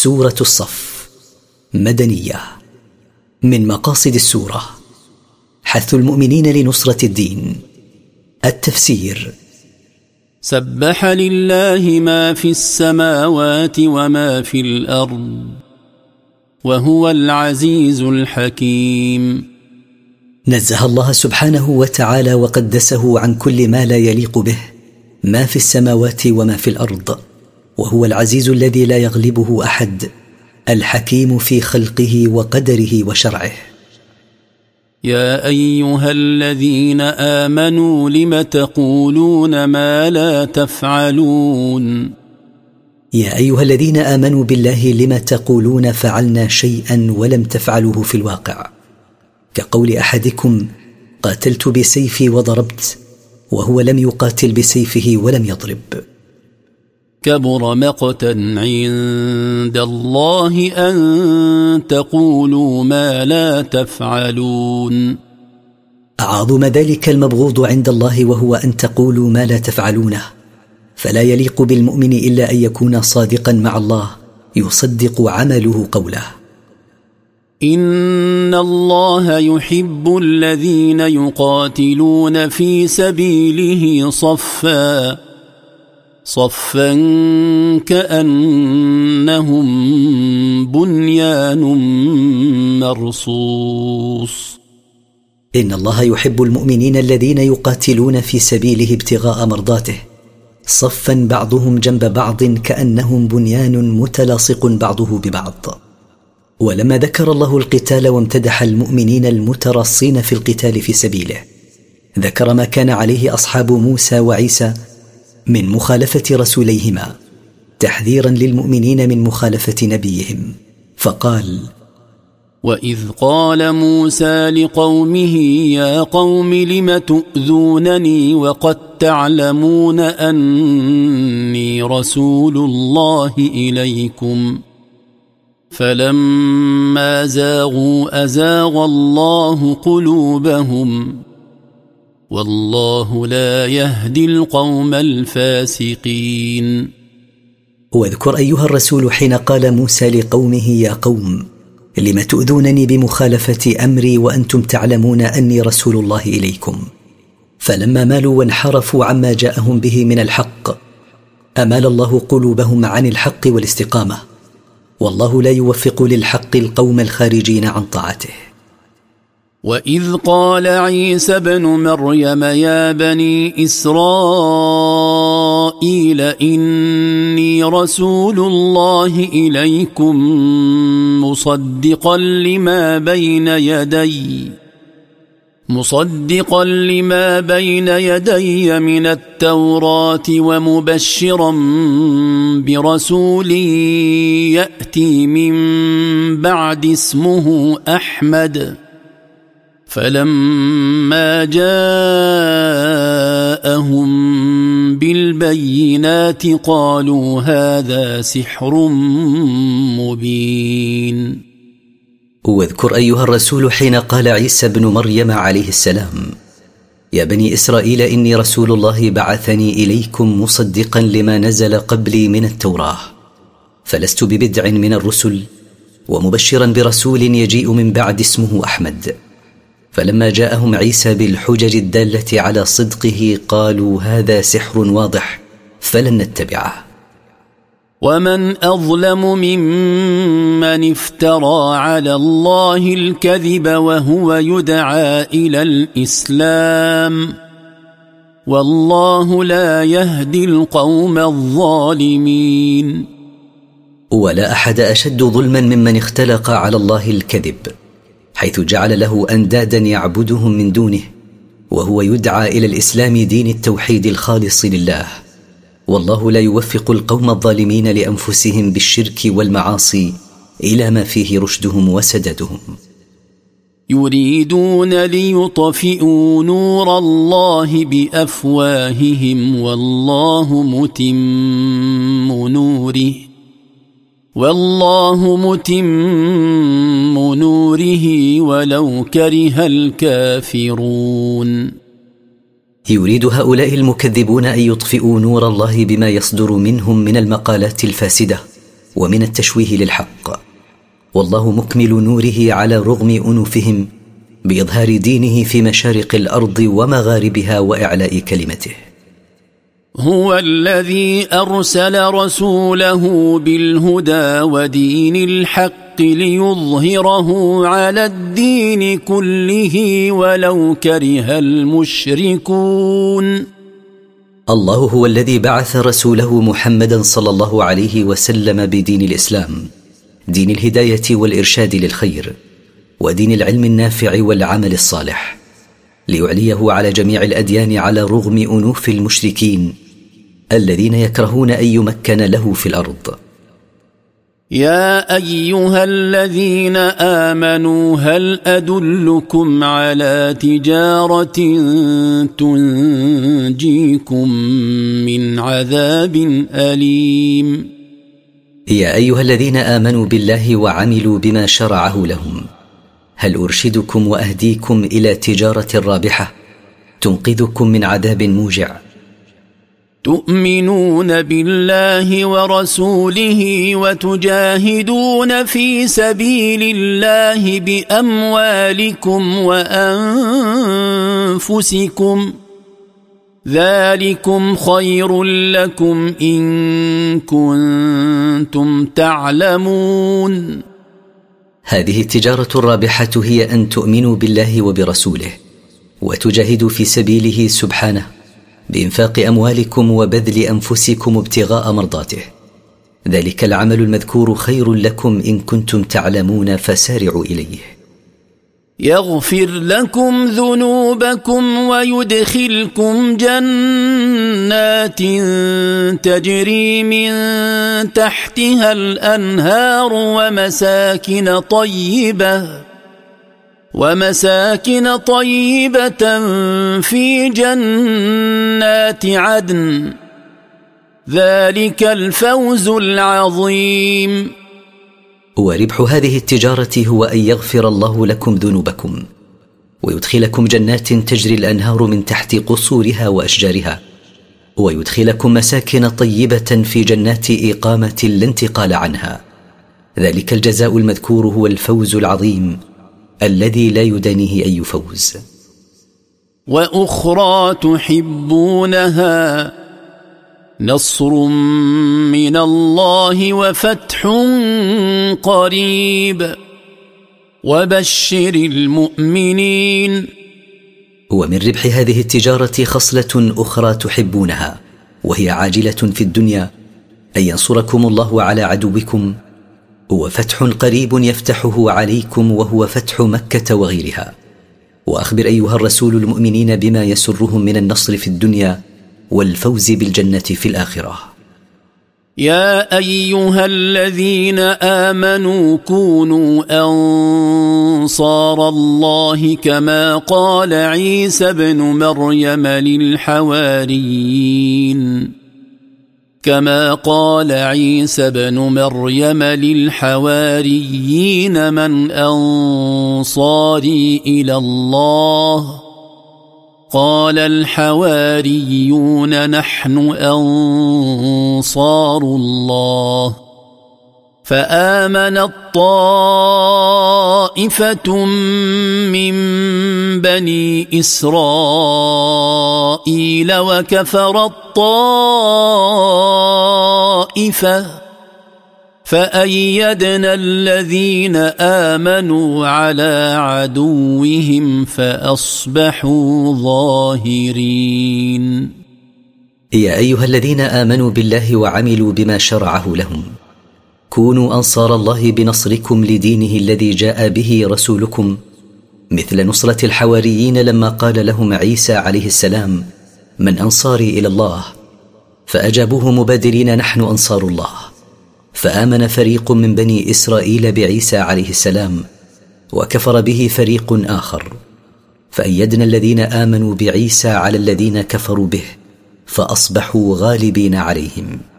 سورة الصف مدنية. من مقاصد السورة حث المؤمنين لنصرة الدين. التفسير: سبح لله ما في السماوات وما في الأرض وهو العزيز الحكيم. نزه الله سبحانه وتعالى وقدسه عن كل ما لا يليق به، ما في السماوات وما في الأرض، وهو العزيز الذي لا يغلبه أحد، الحكيم في خلقه وقدره وشرعه. يا أيها الذين آمنوا لم تقولون ما لا تفعلون. يا أيها الذين آمنوا بالله لم تقولون فعلنا شيئا ولم تفعلوه في الواقع، كقول أحدكم قاتلت بسيفي وضربت، وهو لم يقاتل بسيفه ولم يضرب. كبر مقتا عند الله أن تقولوا ما لا تفعلون. أعظم ذلك المبغوض عند الله وهو أن تقولوا ما لا تفعلونه، فلا يليق بالمؤمن إلا أن يكون صادقا مع الله يصدق عمله قوله. إن الله يحب الذين يقاتلون في سبيله صفا كأنهم بنيان مرصوص. إن الله يحب المؤمنين الذين يقاتلون في سبيله ابتغاء مرضاته صفا بعضهم جنب بعض كأنهم بنيان متلاصق بعضه ببعض. ولما ذكر الله القتال وامتدح المؤمنين المتراصين في القتال في سبيله، ذكر ما كان عليه أصحاب موسى وعيسى من مخالفة رسوليهما، تحذيرا للمؤمنين من مخالفة نبيهم، فقال: وإذ قال موسى لقومه يا قوم لم تؤذونني وقد تعلمون أني رسول الله إليكم فلما زاغوا أزاغ الله قلوبهم والله لا يهدي القوم الفاسقين. واذكر أيها الرسول حين قال موسى لقومه يا قوم لم تؤذونني بمخالفة أمري وأنتم تعلمون أني رسول الله إليكم، فلما مالوا وانحرفوا عما جاءهم به من الحق أمال الله قلوبهم عن الحق والاستقامة، والله لا يوفق للحق القوم الخارجين عن طاعته. وإذ قال عيسى ابن مريم يا بني إسرائيل إني رسول الله إليكم مصدقا لما بين يدي من التوراة ومبشرا برسول يأتي من بعد اسمه أحمد. فلما جاءهم بالبينات قالوا هذا سحر مبين. واذكر أيها الرسول حين قال عيسى بن مريم عليه السلام يا بني إسرائيل إني رسول الله بعثني إليكم مصدقا لما نزل قبلي من التوراة، فلست ببدع من الرسل، ومبشرا برسول يجيء من بعد اسمه أحمد. فلما جاءهم عيسى بالحجج الدالة على صدقه قالوا هذا سحر واضح فلن نتبعه. ومن أظلم ممن افترى على الله الكذب وهو يدعى إلى الإسلام والله لا يهدي القوم الظالمين. ولا أحد أشد ظلما ممن اختلق على الله الكذب، حيث جعل له أندادا يعبدهم من دونه، وهو يدعى إلى الإسلام دين التوحيد الخالص لله، والله لا يوفق القوم الظالمين لأنفسهم بالشرك والمعاصي إلى ما فيه رشدهم وسددهم. يريدون ليطفئوا نور الله بأفواههم والله متم نوره ولو كره الكافرون. يريد هؤلاء المكذبون أن يطفئوا نور الله بما يصدر منهم من المقالات الفاسدة ومن التشويه للحق، والله مكمل نوره على رغم أنوفهم بإظهار دينه في مشارق الأرض ومغاربها وإعلاء كلمته. هو الذي أرسل رسوله بالهدى ودين الحق ليظهره على الدين كله ولو كره المشركون. الله هو الذي بعث رسوله محمدا صلى الله عليه وسلم بدين الإسلام، دين الهداية والإرشاد للخير، ودين العلم النافع والعمل الصالح، ليعليه على جميع الأديان على رغم أنوف المشركين الذين يكرهون أن يمكن له في الأرض. يا أيها الذين آمنوا هل أدلكم على تجارة تنجيكم من عذاب أليم؟ يا أيها الذين آمنوا بالله وعملوا بما شرعه لهم، هل أرشدكم وأهديكم إلى تجارة رابحة تنقذكم من عذاب موجع؟ تؤمنون بالله ورسوله وتجاهدون في سبيل الله بأموالكم وأنفسكم، ذلكم خير لكم إن كنتم تعلمون. هذه التجارة الرابحة هي أن تؤمنوا بالله وبرسوله وتجاهدوا في سبيله سبحانه بإنفاق أموالكم وبذل أنفسكم ابتغاء مرضاته، ذلك العمل المذكور خير لكم إن كنتم تعلمون، فسارعوا إليه. يغفر لكم ذنوبكم ويدخلكم جنات تجري من تحتها الأنهار ومساكن طيبة في جنات عدن، ذلك الفوز العظيم. وربح هذه التجارة هو أن يغفر الله لكم ذنوبكم ويدخلكم جنات تجري الأنهار من تحت قصورها وأشجارها، ويدخلكم مساكن طيبة في جنات إقامة لا انتقال عنها، ذلك الجزاء المذكور هو الفوز العظيم الذي لا يدانيه أي فوز. وأخرى تحبونها نصر من الله وفتح قريب وبشر المؤمنين. ومن ربح هذه التجارة خصلة أخرى تحبونها، وهي عاجلة في الدنيا، أن ينصركم الله على عدوكم، وفتح قريب يفتحه عليكم وهو فتح مكة وغيرها. وأخبر أيها الرسول المؤمنين بما يسرهم من النصر في الدنيا والفوز بالجنة في الآخرة. يا أيها الذين آمنوا كونوا أنصار الله كما قال عيسى بن مريم للحواريين من أنصاري إلى الله؟ قال الحواريون نحن أنصار الله. فآمنت طائفة من بني إسرائيل وكفرت طائفة فأيدنا الذين آمنوا على عدوهم فأصبحوا ظاهرين. يا أيها الذين آمنوا بالله وعملوا بما شرعه لهم، كونوا أنصار الله بنصركم لدينه الذي جاء به رسولكم، مثل نصرة الحواريين لما قال لهم عيسى عليه السلام من أنصاري إلى الله؟ فأجابوه مبادرين نحن أنصار الله. فآمن فريق من بني إسرائيل بعيسى عليه السلام، وكفر به فريق آخر، فأيدنا الذين آمنوا بعيسى على الذين كفروا به، فأصبحوا غالبين عليهم.